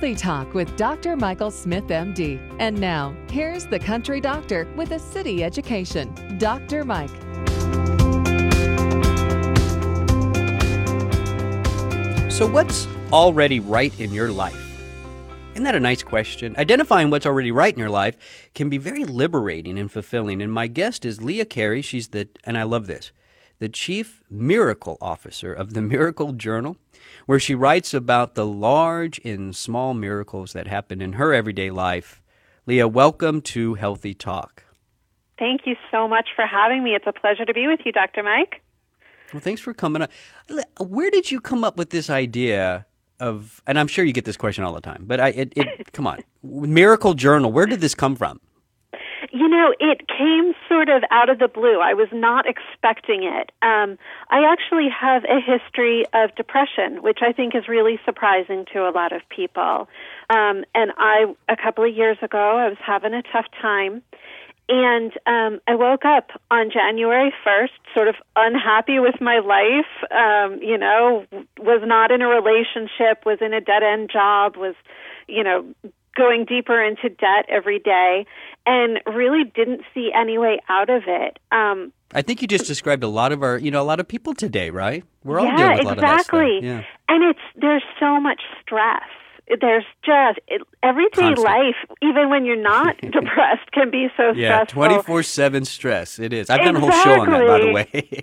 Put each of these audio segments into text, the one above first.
Healthy Talk with Dr. Michael Smith, MD. And now, here's the country doctor with a city education, Dr. Mike. So what's already right in your life? Isn't that a nice question? Identifying what's already right in your life can be very liberating and fulfilling. And my guest is Leah Carey. She's and I love this, the Chief Miracle Officer of the Miracle Journal, where she writes about the large and small miracles that happen in her everyday life. Leah, welcome to Healthy Talk. Thank you so much for having me. It's a pleasure to be with you, Dr. Mike. Well, thanks for coming on. Where did you come up with this idea of, and I'm sure you get this question all the time, but come on, Miracle Journal, where did this come from? You know, it came sort of out of the blue. I was not expecting it. I actually have a history of depression, which I think is really surprising to a lot of people. And a couple of years ago, I was having a tough time. And I woke up on January 1st, sort of unhappy with my life, was not in a relationship, was in a dead-end job, was, going deeper into debt every day, and really didn't see any way out of it. I think you just described a lot of a lot of people today, right? We're all dealing with a lot of that stuff. Yeah, exactly. And there's so much stress. There's just everyday Constant. Life, even when you're not depressed, can be so stressful. 24/7 stress. It is. I've done a whole show on that, by the way.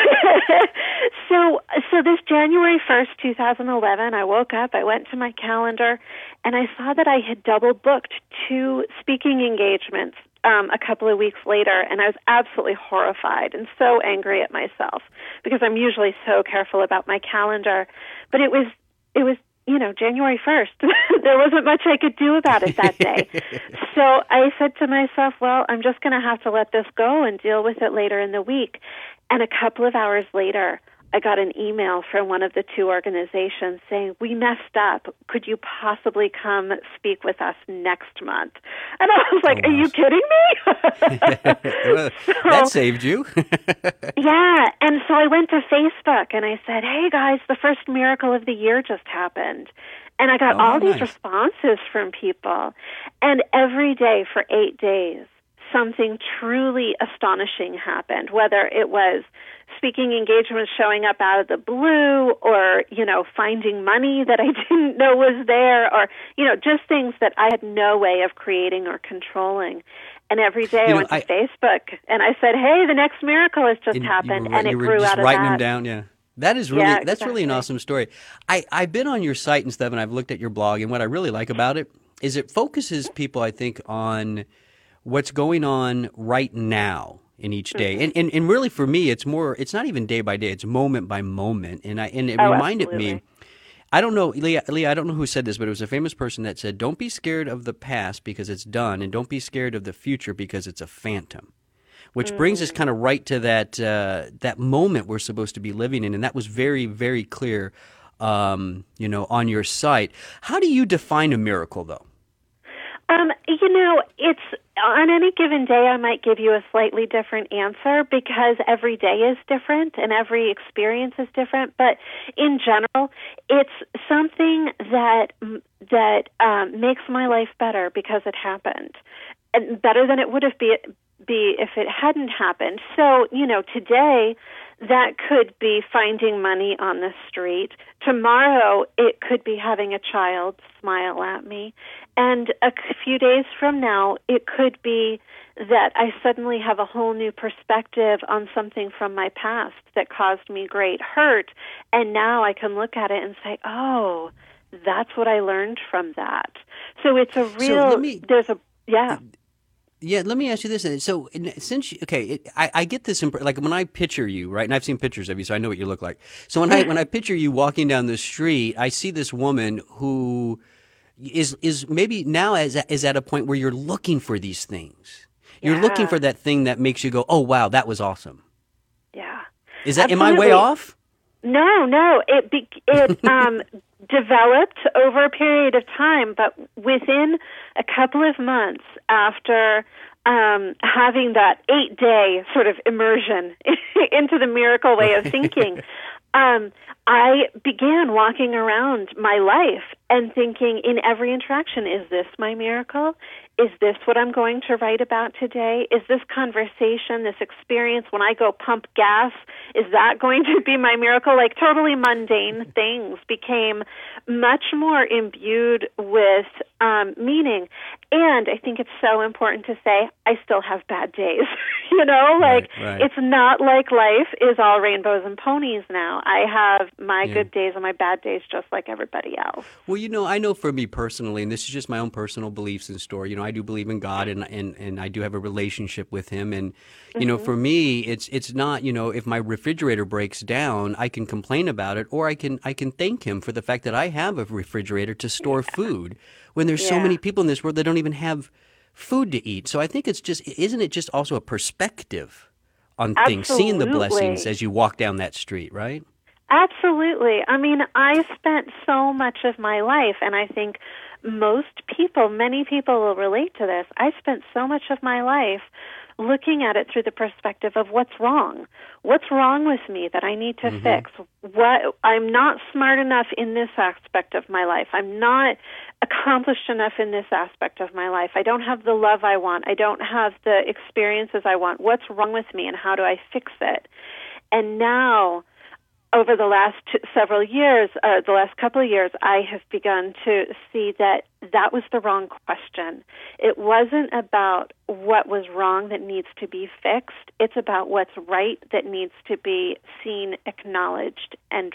So this January 1st, 2011, I woke up, I went to my calendar, and I saw that I had double booked 2 speaking engagements a couple of weeks later, and I was absolutely horrified and so angry at myself because I'm usually so careful about my calendar. But it was January 1st. There wasn't much I could do about it that day. So I said to myself, well, I'm just going to have to let this go and deal with it later in the week. And a couple of hours later, I got an email from one of the 2 organizations saying, we messed up. Could you possibly come speak with us next month? And I was like, Are you kidding me? That saved you. Yeah. And so I went to Facebook and I said, hey, guys, the first miracle of the year just happened. And I got all these responses from people. And every day for 8 days, something truly astonishing happened, whether it was speaking engagements showing up out of the blue or, finding money that I didn't know was there or, just things that I had no way of creating or controlling. And every day I went to Facebook and I said, hey, the next miracle has just happened, and it grew out of that. Writing them down, yeah. That is really that's really an awesome story. I've been on your site and stuff, and I've looked at your blog, and what I really like about it is it focuses people, I think, on what's going on right now in each day. Mm-hmm. And really for me, it's not even day by day, it's moment by moment. And it reminded me, I don't know, Leah, I don't know who said this, but it was a famous person that said, don't be scared of the past because it's done, and don't be scared of the future because it's a phantom. Which brings us kind of right to that moment we're supposed to be living in. And that was very, very clear, on your site. How do you define a miracle, though? It's on any given day, I might give you a slightly different answer because every day is different and every experience is different. But in general, it's something that makes my life better because it happened, and better than it would have be if it hadn't happened. So, today that could be finding money on the street. Tomorrow it could be having a child smile at me. And a few days from now, it could be that I suddenly have a whole new perspective on something from my past that caused me great hurt. And now I can look at it and say, oh, that's what I learned from that. So it's a real, Yeah, let me ask you this. So, I get this, like when I picture you, right, and I've seen pictures of you, so I know what you look like. So when I picture you walking down the street, I see this woman who is maybe now is at a point where you're looking for these things. You're looking for that thing that makes you go, oh, wow, that was awesome. Yeah. Am I way off? No. It developed over a period of time, but within a couple of months after having that 8-day sort of immersion into the miracle way of thinking, I began walking around my life and thinking in every interaction, is this my miracle? Is this what I'm going to write about today? Is this conversation, this experience, when I go pump gas, is that going to be my miracle? Like totally mundane things became much more imbued with meaning. And I think it's so important to say, I still have bad days. Right. It's not like life is all rainbows and ponies now. I have my good days and my bad days just like everybody else. Well, I know for me personally, and this is just my own personal beliefs and story, I do believe in God and I do have a relationship with him. And, for me, it's not, if my refrigerator breaks down, I can complain about it, or I can thank him for the fact that I have a refrigerator to store food when there's so many people in this world that don't even have food to eat. So I think isn't it just also a perspective on things, seeing the blessings as you walk down that street, right? Absolutely. I mean, I spent so much of my life, and I think many people will relate to this. I spent so much of my life looking at it through the perspective of what's wrong. What's wrong with me that I need to fix? I'm not smart enough in this aspect of my life. I'm not accomplished enough in this aspect of my life. I don't have the love I want. I don't have the experiences I want. What's wrong with me, and how do I fix it? And now, over the last the last couple of years, I have begun to see that was the wrong question. It wasn't about what was wrong that needs to be fixed. It's about what's right that needs to be seen, acknowledged, and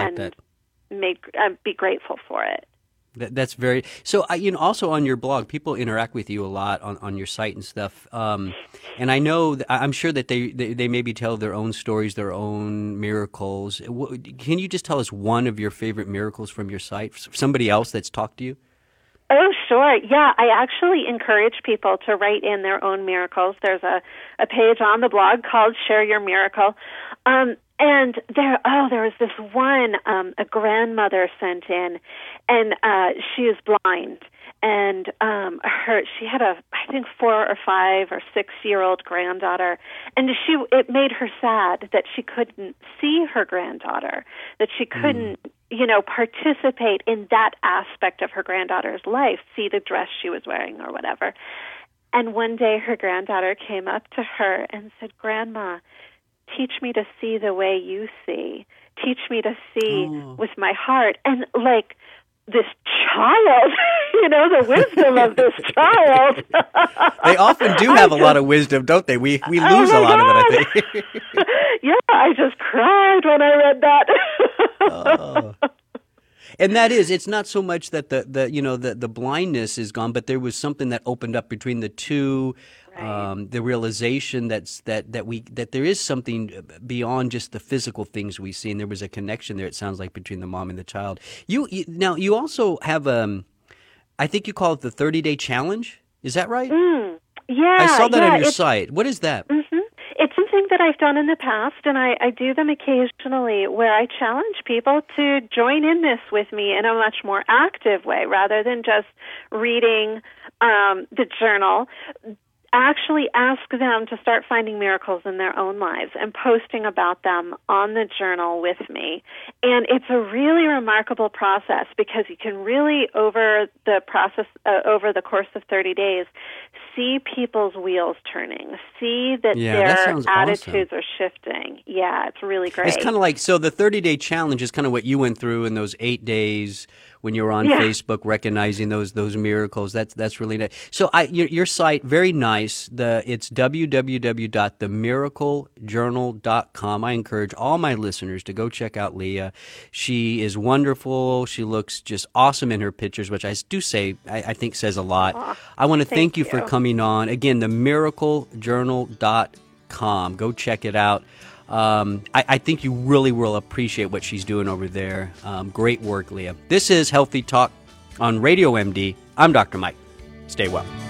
be grateful for it. That's very so. Also on your blog, people interact with you a lot on your site and stuff. And I know, I'm sure that they maybe tell their own stories, their own miracles. Can you just tell us one of your favorite miracles from your site? Somebody else that's talked to you? Oh, sure. Yeah, I actually encourage people to write in their own miracles. There's a page on the blog called Share Your Miracle. And there was this one, a grandmother sent in, and she is blind, and she had I think 4 or 5 or 6-year-old granddaughter, and it made her sad that she couldn't see her granddaughter, that she couldn't, participate in that aspect of her granddaughter's life, see the dress she was wearing or whatever. And one day her granddaughter came up to her and said, "Grandma, teach me to see the way you see. Teach me to see with my heart." And like this child, the wisdom of this child. They often do have a lot of wisdom, don't they? We lose a lot of it, I think. Yeah, I just cried when I read that. And it's not so much that the blindness is gone, but there was something that opened up between the two. Right. The realization that there is something beyond just the physical things we see, and there was a connection there. It sounds like between the mom and the child. You also have I think you call it the 30-day challenge. Is that right? Yeah, I saw that on your site. What is that? Mm-hmm. It's something that I've done in the past, and I do them occasionally, where I challenge people to join in this with me in a much more active way, rather than just reading the journal. Actually ask them to start finding miracles in their own lives and posting about them on the journal with me. And it's a really remarkable process, because you can really, over the course of 30 days, see people's wheels turning, see that their attitudes are shifting. Yeah, it's really great. It's kind of like, so the 30-day challenge is kind of what you went through in those 8 days when you were on Facebook, recognizing those miracles. That's really nice. So your site, very nice. It's www.themiraclejournal.com. I encourage all my listeners to go check out Leah. She is wonderful. She looks just awesome in her pictures, which I do say I think says a lot. I want to thank you for coming on. Again, themiraclejournal.com. Go check it out. I think you really will appreciate what she's doing over there. Great work, Leah. This is Healthy Talk on Radio MD. I'm Dr. Mike. Stay well.